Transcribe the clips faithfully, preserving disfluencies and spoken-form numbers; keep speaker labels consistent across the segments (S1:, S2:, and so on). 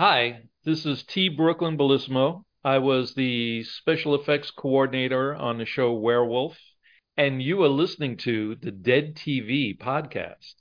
S1: Hi, this is T. Brooklyn Bellissimo. I was the special effects coordinator on the show Werewolf, and you are listening to the Dead T V podcast.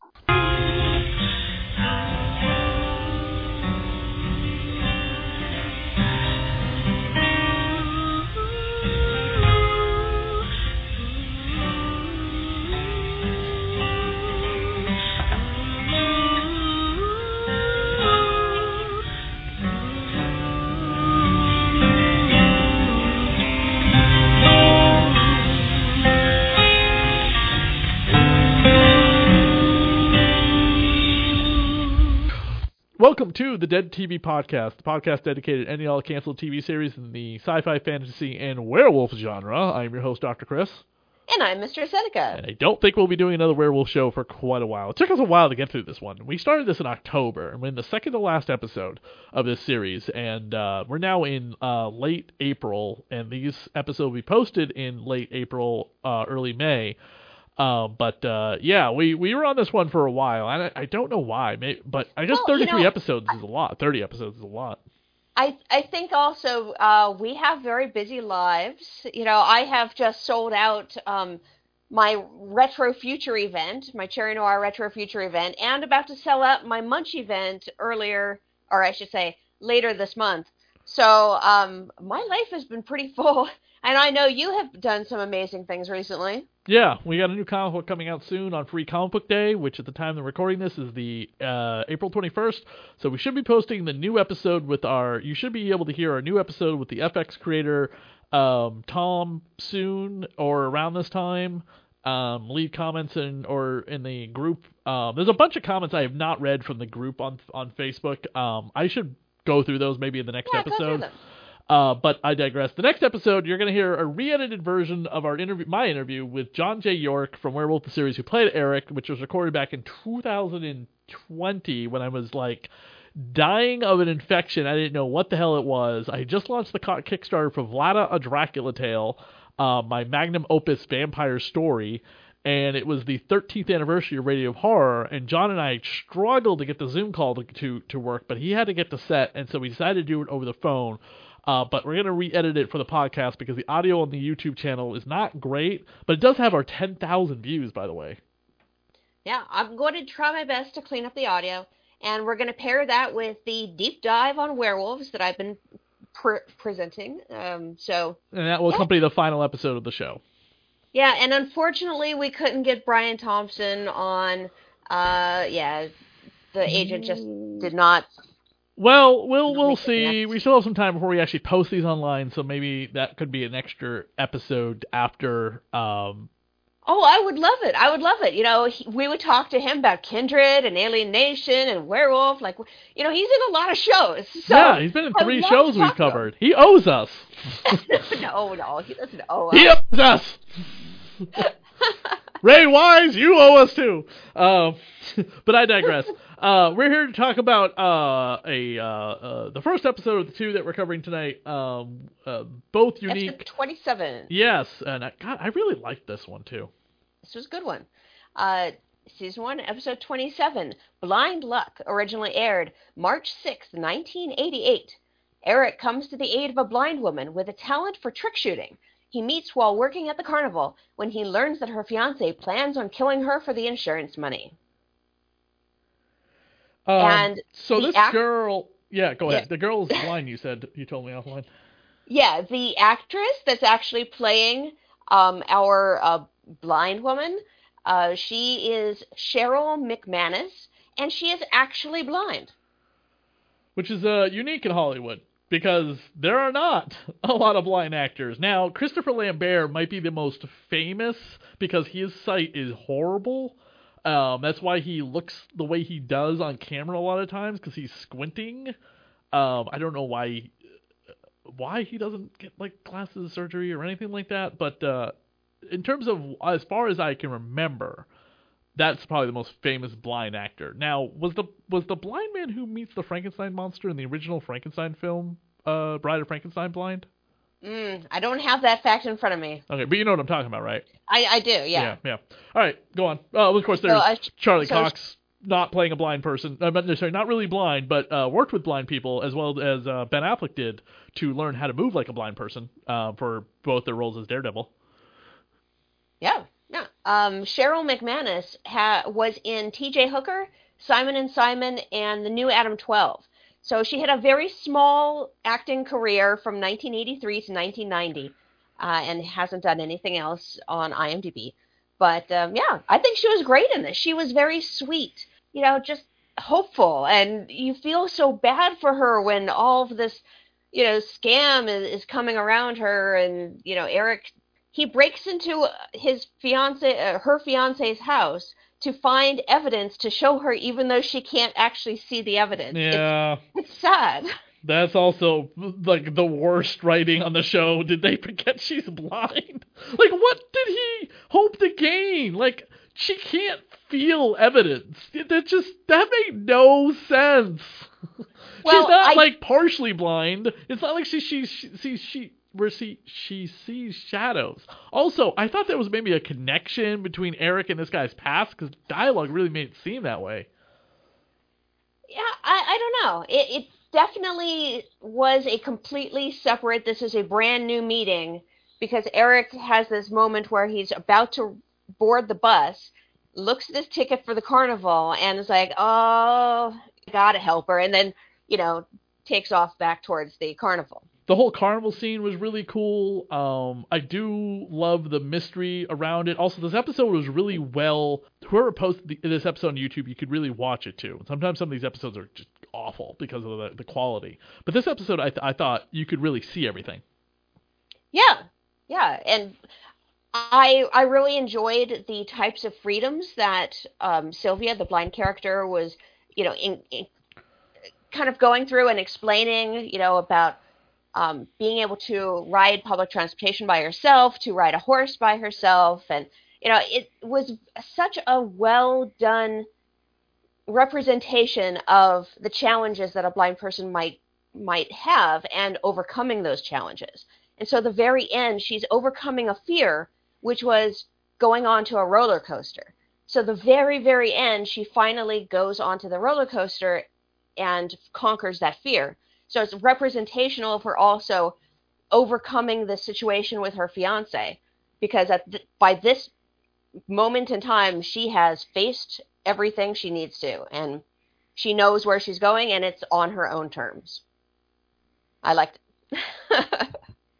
S2: Welcome to the Dead T V Podcast, the podcast dedicated to any all canceled T V series in the sci-fi, fantasy, and werewolf genre. I'm your host, Doctor Chris.
S3: And I'm Mister Seneca.
S2: And I don't think we'll be doing another werewolf show for quite a while. It took us a while to get through this one. We started this in October, and we're in the second to last episode of this series, and uh, we're now in uh, late April, and these episodes will be posted in late April, uh, early May. Uh, but, uh, yeah, we, we were on this one for a while, and I, I don't know why, maybe, but I guess
S3: well,
S2: thirty-three
S3: you know,
S2: episodes is a lot. thirty episodes is a lot.
S3: I I think also uh, we have very busy lives. You know, I have just sold out um, my Retro Future event, my Cherry Noir Retro Future event, and about to sell out my Munch event earlier, or I should say later this month. So um, my life has been pretty full, and I know you have done some amazing things recently.
S2: Yeah, we got a new comic book coming out soon on Free Comic Book Day, which at the time of recording this is the uh, April twenty-first. So we should be posting the new episode with our, you should be able to hear our new episode with the F X creator, um, Tom, soon or around this time. Um, leave comments in or in the group. Um, there's a bunch of comments I have not read from the group on on Facebook. Um, I should go through those maybe in the next
S3: yeah,
S2: episode.
S3: Go through them.
S2: Uh, but I digress. The next episode, you're going to hear a re-edited version of our interview, my interview with John J. York from Werewolf the Series, who played Eric, which was recorded back in two thousand twenty when I was like dying of an infection. I didn't know what the hell it was. I just launched the Kickstarter for Vlada, a Dracula Tale, uh, my magnum opus vampire story. And it was the thirteenth anniversary of Radio of Horror, and John and I struggled to get the Zoom call to, to, to work, but he had to get to set, and so we decided to do it over the phone. Uh, but we're going to re-edit it for the podcast because the audio on the YouTube channel is not great, but it does have our ten thousand views, by the way.
S3: Yeah, I'm going to try my best to clean up the audio, and we're going to pair that with the deep dive on werewolves that I've been pre- presenting. Um, so,
S2: and that will
S3: yeah.
S2: accompany the final episode of the show.
S3: Yeah, and unfortunately, we couldn't get Brian Thompson on. Uh, yeah, the agent just did not.
S2: Well, we'll we'll see. We still have some time before we actually post these online, so maybe that could be an extra episode after. Um...
S3: Oh, I would love it. I would love it. You know, he, we would talk to him about Kindred and Alien Nation and Werewolf. Like, you know, he's in a lot of shows. So
S2: yeah, he's been in three shows we've covered. He owes us.
S3: no, no, he doesn't owe us.
S2: He owes us. Ray Wise, you owe us too. Uh, but I digress. Uh, we're here to talk about uh, a uh, uh, the first episode of the two that we're covering tonight. Um, uh, both unique.
S3: Episode twenty-seven.
S2: Yes, and I, God, I really liked this one too.
S3: This was a good one. Uh, season one, episode twenty-seven. Blind Luck originally aired March sixth, nineteen eighty-eight. Eric comes to the aid of a blind woman with a talent for trick shooting. He meets while working at the carnival when he learns that her fiancé plans on killing her for the insurance money.
S2: Um,
S3: and
S2: so this
S3: act-
S2: girl, yeah, go ahead.
S3: Yeah.
S2: The girl is blind. You said you told me offline.
S3: Yeah, the actress that's actually playing um, our uh, blind woman, uh, she is Cheryl McManus, and she is actually blind.
S2: Which is uh, unique in Hollywood, because there are not a lot of blind actors. Now, Christopher Lambert might be the most famous because his sight is horrible. Um, that's why he looks the way he does on camera a lot of times, because he's squinting. Um, I don't know why why he doesn't get like glasses surgery or anything like that, but uh, in terms of as far as I can remember, that's probably the most famous blind actor. Now, was the was the blind man who meets the Frankenstein monster in the original Frankenstein film, uh, Bride of Frankenstein, blind?
S3: Mm, I don't have that fact in front of me.
S2: Okay, but you know what I'm talking about, right?
S3: I, I do, yeah.
S2: Yeah, yeah. All right, go on. Uh, of course, there's
S3: So, uh,
S2: Charlie
S3: so
S2: Cox. not playing a blind person. I'm not sorry, not really blind, but uh, worked with blind people as well as uh, Ben Affleck did to learn how to move like a blind person uh, for both their roles as Daredevil.
S3: Yeah, yeah. Um, Cheryl McManus ha- was in T J Hooker, Simon and Simon, and the new Adam twelve. So she had a very small acting career from nineteen eighty-three to nineteen ninety, uh, and hasn't done anything else on IMDb. But um, yeah, I think she was great in this. She was very sweet, you know, just hopeful, and you feel so bad for her when all of this, you know, scam is, is coming around her, and you know, Eric, he breaks into his fiance, uh, her fiance's house to find evidence to show her, even though she can't actually see the evidence.
S2: Yeah,
S3: it's, it's sad.
S2: That's also, like, the worst writing on the show. Did they forget she's blind? Like, what did he hope to gain? Like, she can't feel evidence. That just, that made no sense.
S3: Well,
S2: she's not,
S3: I...
S2: like, partially blind. It's not like she, she, she, she, she where she, she sees shadows. Also, I thought there was maybe a connection between Eric and this guy's past, because dialogue really made it seem that way.
S3: Yeah, I, I don't know. It, it definitely was a completely separate, this is a brand new meeting, because Eric has this moment where he's about to board the bus, looks at his ticket for the carnival, and is like, oh, gotta help her, and then, you know, takes off back towards the carnival.
S2: The whole carnival scene was really cool. Um, I do love the mystery around it. Also, this episode was really well... Whoever posted the, this episode on YouTube, you could really watch it, too. Sometimes some of these episodes are just awful because of the, the quality. But this episode, I, th- I thought you could really see everything.
S3: Yeah, yeah. And I I really enjoyed the types of freedoms that um, Sylvia, the blind character, was, you know, in, in kind of going through and explaining, you know, about... Um, being able to ride public transportation by herself, to ride a horse by herself. And, you know, it was such a well done representation of the challenges that a blind person might might have and overcoming those challenges. And so the very end, she's overcoming a fear, which was going onto a roller coaster. So the very, very end, she finally goes onto the roller coaster and conquers that fear. So it's representational of her also overcoming the situation with her fiance, because at th- by this moment in time, she has faced everything she needs to, and she knows where she's going, and it's on her own terms. I liked it.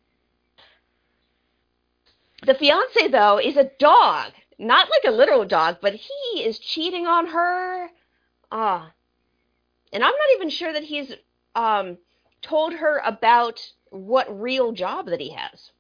S3: The fiance, though, is a dog. Not like a literal dog, but he is cheating on her. Ah. And I'm not even sure that he's... Um, told her about what real job that he has.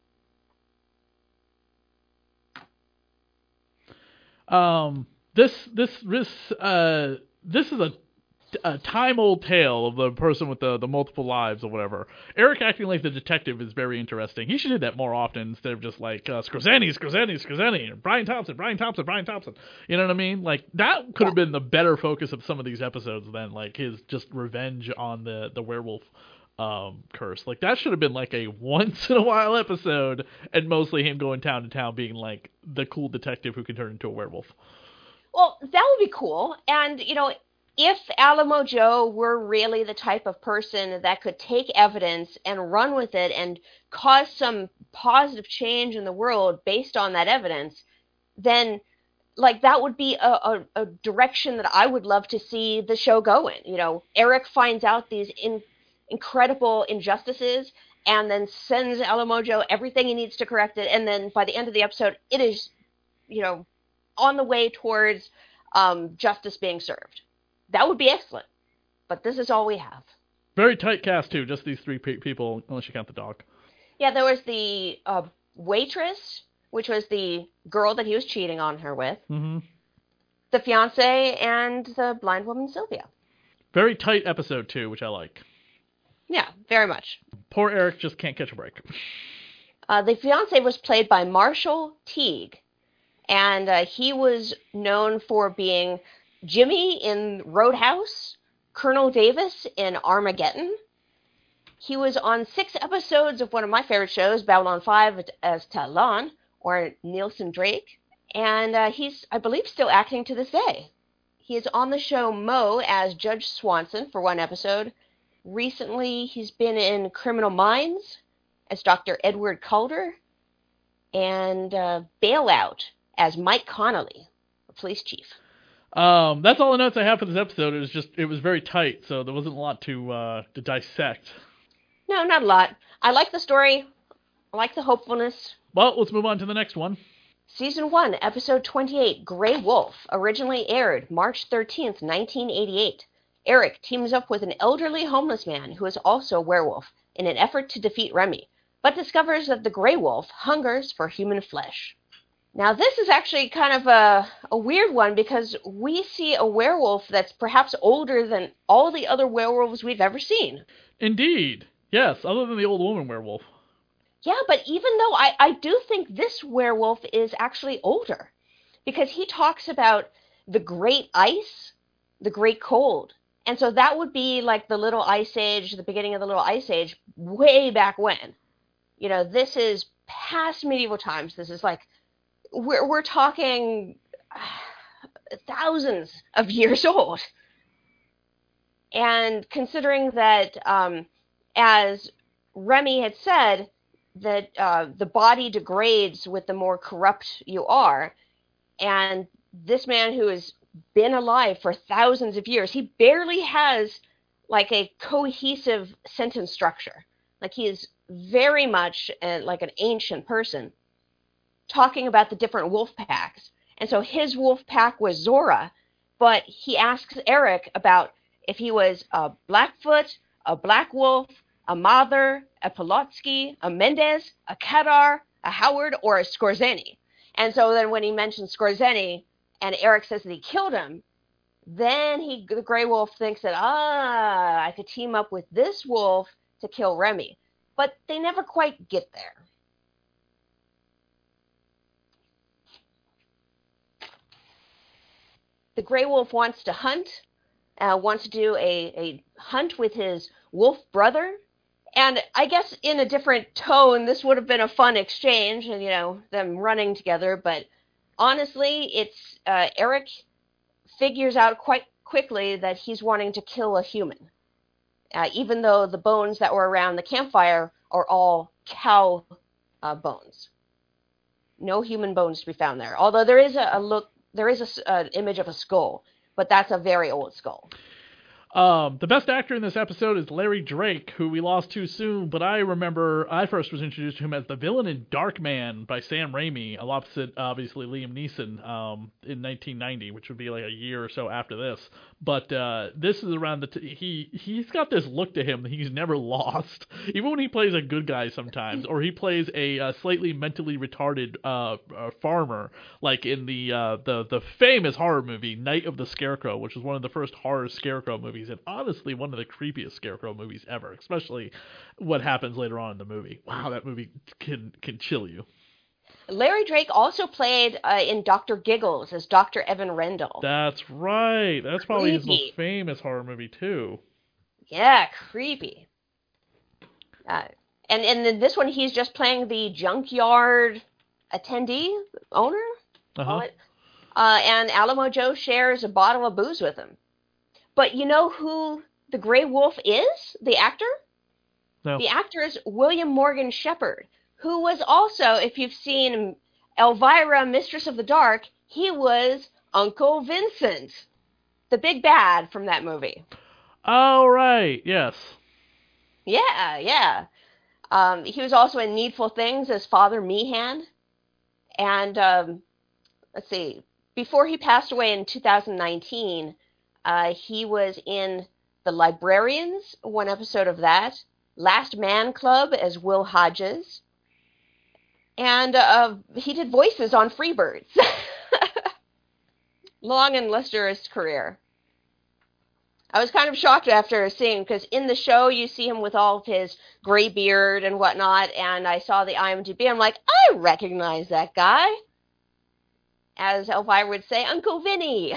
S2: Um, this this this uh this is a, a time old tale of the person with the, the multiple lives or whatever. Eric acting like the detective is very interesting. He should do that more often instead of just like uh, Scruzeni, Scruzeni, Scruzeni, Brian Thompson, Brian Thompson, Brian Thompson. You know what I mean? Like that could have been the better focus of some of these episodes than like his just revenge on the the werewolf um curse. Like that should have been like a once in a while episode, and mostly him going town to town being like the cool detective who can turn into a werewolf.
S3: Well, that would be cool. And you know, if Alamo Joe were really the type of person that could take evidence and run with it and cause some positive change in the world based on that evidence, then like that would be a, a, a direction that I would love to see the show go in. You know, Eric finds out these in, incredible injustices and then sends Alamo Joe everything he needs to correct it. And then by the end of the episode, it is, you know, on the way towards um, justice being served. That would be excellent. But this is all we have.
S2: Very tight cast, too. Just these three pe- people, unless you count the dog.
S3: Yeah, there was the uh, waitress, which was the girl that he was cheating on her with.
S2: Mm-hmm.
S3: The fiance and the blind woman, Sylvia.
S2: Very tight episode, too, which I like.
S3: Yeah, very much.
S2: Poor Eric just can't catch a break.
S3: Uh, the fiance was played by Marshall Teague. And uh, he was known for being Jimmy in Roadhouse, Colonel Davis in Armageddon. He was on six episodes of one of my favorite shows, Babylon five, as Talon, or Nielsen Drake. And uh, he's, I believe, still acting to this day. He is on the show Mo as Judge Swanson for one episode. Recently, he's been in Criminal Minds as Doctor Edward Calder, and uh, Bailout as Mike Connolly, a police chief.
S2: Um, that's all the notes I have for this episode. It was just, it was very tight, so there wasn't a lot to uh, to dissect.
S3: No, not a lot. I like the story. I like the hopefulness.
S2: Well, let's move on to the next one.
S3: Season one, Episode twenty-eight, Grey Wolf, originally aired March thirteenth, nineteen eighty-eight. Eric teams up with an elderly homeless man who is also a werewolf in an effort to defeat Remy, but discovers that the Grey Wolf hungers for human flesh. Now, this is actually kind of a, a weird one because we see a werewolf that's perhaps older than all the other werewolves we've ever seen.
S2: Indeed. Yes, other than the old woman werewolf.
S3: Yeah, but even though I, I do think this werewolf is actually older, because he talks about the Great Ice, the Great Cold. And so that would be like the Little Ice Age, the beginning of the Little Ice Age, way back when. You know, this is past medieval times. This is like, we're, we're talking thousands of years old. And considering that, um, as Remy had said, that uh, the body degrades with the more corrupt you are, and this man who has been alive for thousands of years, he barely has like a cohesive sentence structure. Like he is very much uh, like an ancient person, talking about the different wolf packs. And so his wolf pack was Zora, but he asks Eric about if he was a Blackfoot, a Black Wolf, a Mather, a Polotsky, a Mendez, a Kadar, a Howard, or a Skorzeny. And so then when he mentions Skorzeny, and Eric says that he killed him, then he, the Grey Wolf thinks that, ah, I could team up with this wolf to kill Remy. But they never quite get there. The Grey Wolf wants to hunt, uh, wants to do a, a hunt with his wolf brother. And I guess in a different tone, this would have been a fun exchange, and, you know, them running together. But honestly, it's uh, Eric figures out quite quickly that he's wanting to kill a human, uh, even though the bones that were around the campfire are all cow uh, bones. No human bones to be found there. Although there is a, a look, there is an image of a skull, but that's a very old skull.
S2: Um, the best actor in this episode is Larry Drake, who we lost too soon, but I remember I first was introduced to him as the villain in Darkman by Sam Raimi, opposite, obviously, Liam Neeson, um, in nineteen ninety, which would be like a year or so after this. But uh, this is around the t- he he's got this look to him that he's never lost, even when he plays a good guy sometimes, or he plays a uh, slightly mentally retarded uh, uh, farmer, like in the uh, the the famous horror movie Night of the Scarecrow, which was one of the first horror Scarecrow movies. And honestly, one of the creepiest Scarecrow movies ever, especially what happens later on in the movie. Wow, that movie can can chill you.
S3: Larry Drake also played uh, in Doctor Giggles as Doctor Evan Rendell.
S2: That's right. That's probably
S3: Creepy.
S2: his most famous horror movie, too.
S3: Yeah, creepy. Uh, and, and in this one, he's just playing the junkyard attendee, owner,
S2: Uh-huh.
S3: call it. Uh, and Alamo Joe shares a bottle of booze with him. But you know who the Grey Wolf is? The actor?
S2: No.
S3: The actor is William Morgan Shepherd, who was also, if you've seen Elvira, Mistress of the Dark, he was Uncle Vincent, the big bad from that movie.
S2: Oh, right. Yes.
S3: Yeah, yeah. Um, he was also in Needful Things as Father Meehan. And, um, let's see, before he passed away in two thousand nineteen, uh, he was in The Librarians, one episode of that. Last Man Club as Will Hodges. And uh, he did voices on Freebirds. Long and lustrous career. I was kind of shocked after seeing, because in the show you see him with all of his gray beard and whatnot, and I saw the I M D B. I'm like, I recognize that guy. As Elvira would say, Uncle Vinny.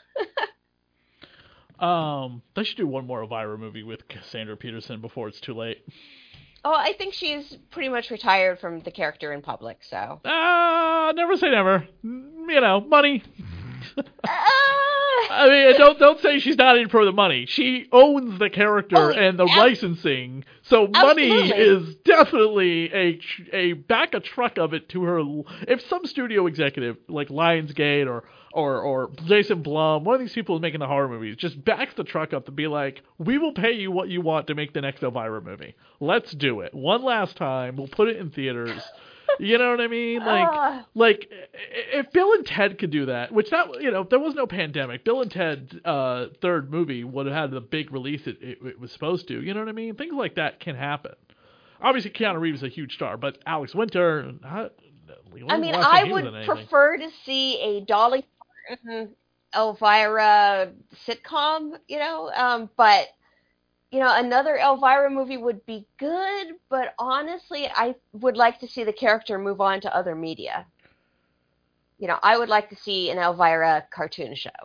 S2: Um, they should do one more Elvira movie with Cassandra Peterson before it's too late.
S3: Oh, I think she's pretty much retired from the character in public, so.
S2: Ah, uh, never say never. You know, money.
S3: uh,
S2: I mean, don't don't say she's not in for the money. She owns the character
S3: Oh,
S2: and the
S3: ab-
S2: licensing, so money
S3: Absolutely.
S2: is definitely a a back a truck of it to her. If some studio executive like Lionsgate or or or Jason Blum, one of these people making the horror movies, just backs the truck up to be like, we will pay you what you want to make the next Elvira movie. Let's do it one last time. We'll put it in theaters. You know what I mean? Like,
S3: Uh.
S2: like if Bill and Ted could do that, which that you know, there was no pandemic. Bill and Ted uh, third movie would have had the big release it, it, it was supposed to. You know what I mean? Things like that can happen. Obviously, Keanu Reeves is a huge star, but Alex Winter. I,
S3: I mean, I would prefer to see a Dolly Parton, Elvira sitcom, you know, um, but, you know, another Elvira movie would be good, but honestly, I would like to see the character move on to other media. You know, I would like to see an Elvira cartoon show.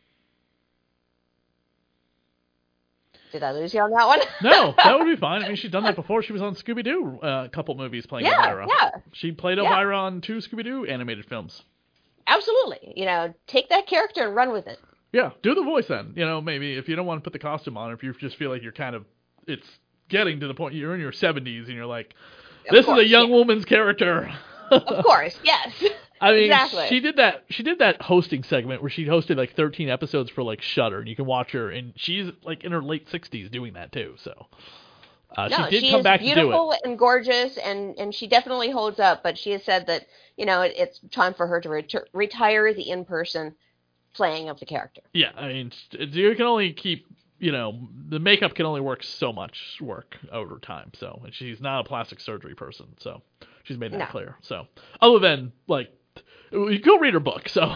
S3: Did I lose you on that one?
S2: No, that would be fine. I mean, she's done that before. She was on Scooby-Doo, uh, a couple movies playing
S3: Yeah,
S2: Elvira.
S3: yeah.
S2: She played
S3: Yeah.
S2: Elvira on two Scooby-Doo animated films.
S3: Absolutely. You know, take that character and run with it.
S2: Yeah, do the voice then. You know, maybe if you don't want to put the costume on, if you just feel like you're kind of, it's getting to the point you're in your seventies and you're like,
S3: Of
S2: this
S3: course,
S2: is a young
S3: yeah.
S2: woman's character.
S3: Of course, yes.
S2: I mean,
S3: Exactly.
S2: she did that. She did that hosting segment where she hosted like thirteen episodes for like Shudder, and you can watch her, and she's like in her late sixties doing that too. So uh,
S3: No,
S2: she did
S3: she
S2: come
S3: is
S2: back to do it.
S3: beautiful and gorgeous, and, and she definitely holds up. But she has said that, you know, it, it's time for her to ret- retire the in-person playing of the character.
S2: Yeah, I mean, it's- you can only keep, you know, the makeup can only work so much work over time. So and she's not a plastic surgery person, so she's made that
S3: No.
S2: clear. So other than like, go read her book. So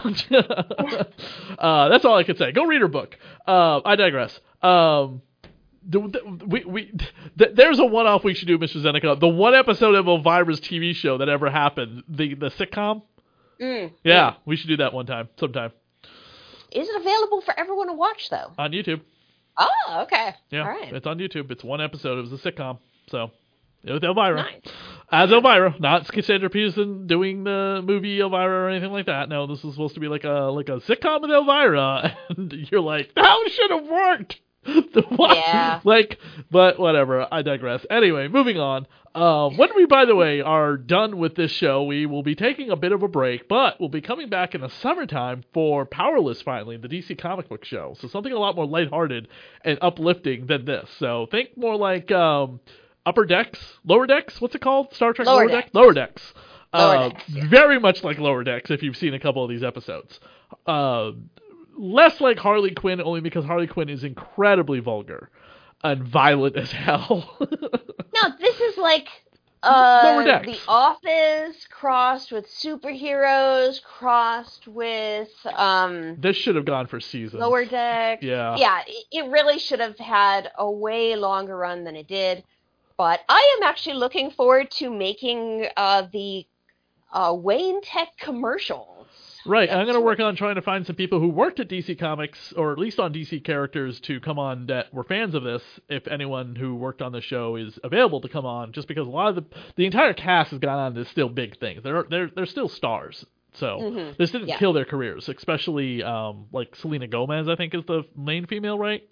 S2: uh, that's all I can say. Go read her book. Uh, I digress. Um, the, the, we we th- there's a one-off we should do, Mister Zeneca. The one episode of Elvira's T V show that ever happened, the the sitcom.
S3: Mm.
S2: Yeah, we should do that one time, sometime
S3: Is it available for everyone to watch, though?
S2: on YouTube.
S3: Oh, okay.
S2: Yeah,
S3: All right.
S2: it's on YouTube. It's one episode. It was a sitcom. So, with Elvira.
S3: Nice.
S2: As Elvira, not Cassandra Peterson doing the movie Elvira or anything like that. No, this is supposed to be like a like a sitcom with Elvira. And you're like, that should have worked. What?
S3: Yeah.
S2: Like, but whatever. I digress. Anyway, moving on. Um, when we, by the way, are done with this show, we will be taking a bit of a break, but we'll be coming back in the summertime for Powerless finally, the D C comic book show. So something a lot more lighthearted and uplifting than this. So think more like um, Upper Decks, Lower Decks. What's it called? Star Trek
S3: Lower
S2: Lower
S3: Decks.
S2: Decks. Lower Decks.
S3: Lower
S2: Uh,
S3: Decks, yeah.
S2: Very much like Lower Decks if you've seen a couple of these episodes. Uh, less like Harley Quinn, only because Harley Quinn is incredibly vulgar and violent as hell.
S3: No, this is like uh,
S2: Lower Decks.
S3: The Office crossed with superheroes, crossed with um,
S2: This should have gone for seasons.
S3: Lower Decks.
S2: Yeah.
S3: Yeah, it, it really should have had a way longer run than it did. But I am actually looking forward to making uh, the uh, Wayne Tech commercials.
S2: Right, and I'm going to work on trying to find some people who worked at D C Comics, or at least on D C characters, to come on that were fans of this, if anyone who worked on the show is available to come on, just because a lot of the the entire cast has gone on to still big things. They're they're they're still stars. So
S3: Mhm.
S2: this didn't
S3: Yeah.
S2: kill their careers, especially um, like Selena Gomez, I think is the main female, right?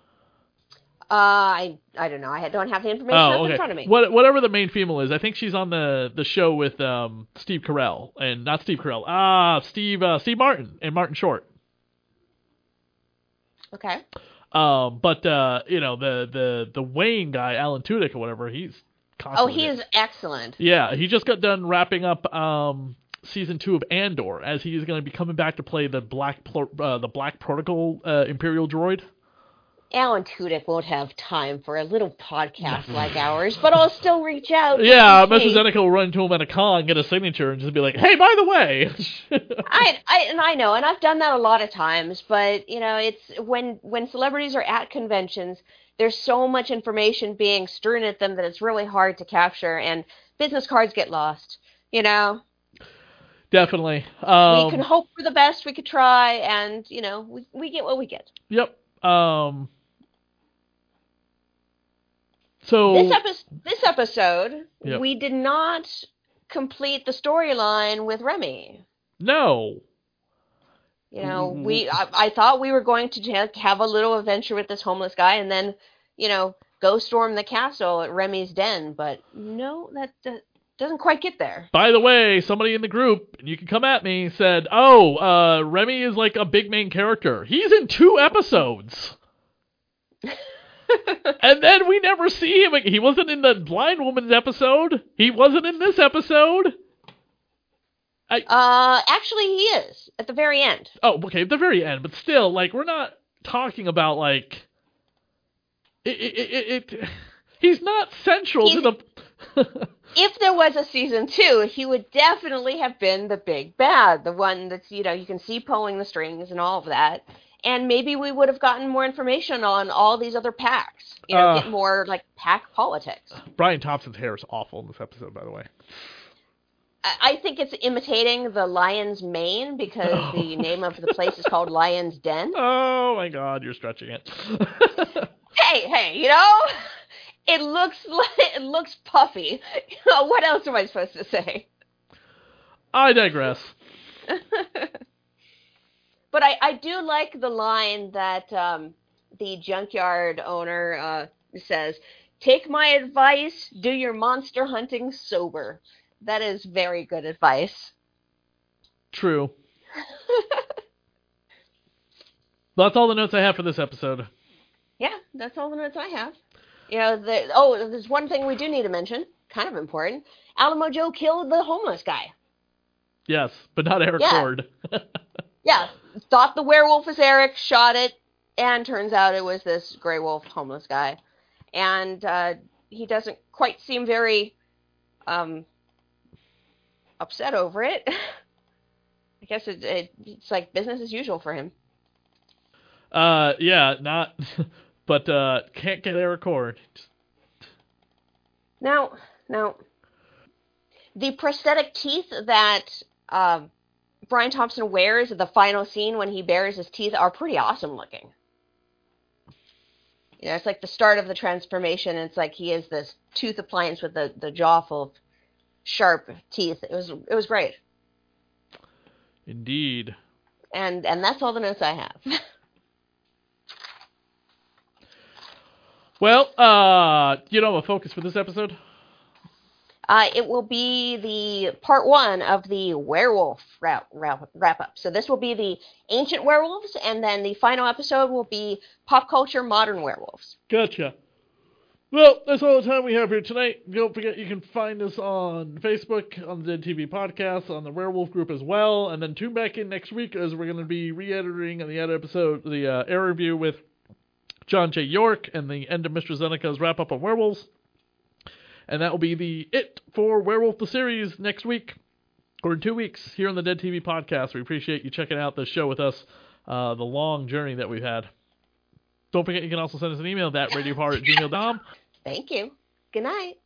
S3: Uh, I I don't know. I don't have the information
S2: Oh,
S3: up
S2: okay.
S3: in front of me.
S2: What, whatever the main female is, I think she's on the, the show with um, Steve Carell, and not Steve Carell, ah, Steve uh, Steve Martin and Martin Short.
S3: Okay.
S2: Um, but uh, you know the the the Wayne guy, Alan Tudyk or whatever, he's
S3: Oh,
S2: constantly
S3: he
S2: there.
S3: is excellent.
S2: Yeah, he just got done wrapping up um, season two of Andor, as he is going to be coming back to play the black Plo- uh, the Black Protocol uh, Imperial droid.
S3: Alan Tudyk won't have time for a little podcast like ours, but I'll still reach out.
S2: Yeah,
S3: Hey,
S2: Mister Zeneca will run into him at a con, get a signature, and just be like, "Hey, by the way."
S3: I, I and I know, and I've done that a lot of times, but you know, it's when when celebrities are at conventions, there's so much information being strewn at them that it's really hard to capture, and business cards get lost. You know,
S2: Definitely. Um,
S3: we can hope for the best, we could try, and you know, we we get what we get.
S2: Yep. Um. So
S3: This episode, this episode,
S2: Yep.
S3: we did not complete the storyline with Remy.
S2: no.
S3: You know, we I, I thought we were going to have a little adventure with this homeless guy and then, you know, go storm the castle at Remy's den, but no, that, that doesn't quite get there.
S2: By the way, somebody in the group, and you can come at me, said, oh, uh, Remy is like a big main character. He's in two episodes. And then we never see him. He wasn't in the blind woman's episode. He wasn't in this episode. I,
S3: uh, actually, he is at the very end.
S2: Oh, okay, at the very end, but still, like, we're not talking about like it. It. it, it he's not central
S3: he's,
S2: to the.
S3: If there was a season two, he would definitely have been the big bad, the one that's, you know, you can see pulling the strings and all of that. And maybe we would have gotten more information on all these other packs. You know, uh, get more like pack politics.
S2: Brian Thompson's hair is awful in this episode, by the way.
S3: I think it's imitating the lion's mane because oh. the name of the place is called Lion's Den.
S2: Oh my God, you're stretching it.
S3: hey, hey, you know, it looks like, it looks puffy. You know, what else am I supposed to say?
S2: I digress.
S3: But I, I do like the line that um, the junkyard owner uh, says, "Take my advice, do your monster hunting sober." That is very good advice.
S2: True. That's all the notes I have for this episode.
S3: Yeah, that's all the notes I have. You know, the, oh, there's one thing we do need to mention, kind of important. Alamo Joe killed the homeless guy.
S2: Yes, but not Eric
S3: yeah.
S2: Ford.
S3: Yeah, thought the werewolf was Eric, shot it, and turns out it was this gray wolf homeless guy. And uh, he doesn't quite seem very... Um, upset over it. I guess it, it, it's like business as usual for him.
S2: Uh, yeah, not, but uh, can't get Eric Ford.
S3: Now, now, the prosthetic teeth that uh, Brian Thompson wears at the final scene when he bares his teeth are pretty awesome looking. You know, it's like the start of the transformation. And it's like he has this tooth appliance with the, the jaw full of sharp teeth. It was it was great.
S2: Indeed.
S3: And and that's all the notes I have.
S2: Well, uh, you know, a focus for this episode?
S3: Uh, it will be the part one of the werewolf wrap, wrap, wrap up. So this will be the ancient werewolves, and then the final episode will be pop culture modern werewolves.
S2: Gotcha. Well, that's all the time we have here tonight. Don't forget you can find us on Facebook, on the Dead T V Podcast, on the Werewolf Group as well, and then tune back in next week as we're going to be re-editing the edit episode, the uh, air review with John J. York and the end of Mister Zenica's wrap-up on werewolves. And that will be the it for Werewolf the Series next week, or in two weeks, here on the Dead T V Podcast. We appreciate you checking out the show with us, uh, the long journey that we've had. Don't forget you can also send us an email at that radio power at gmail dot com.
S3: Thank you. Good night.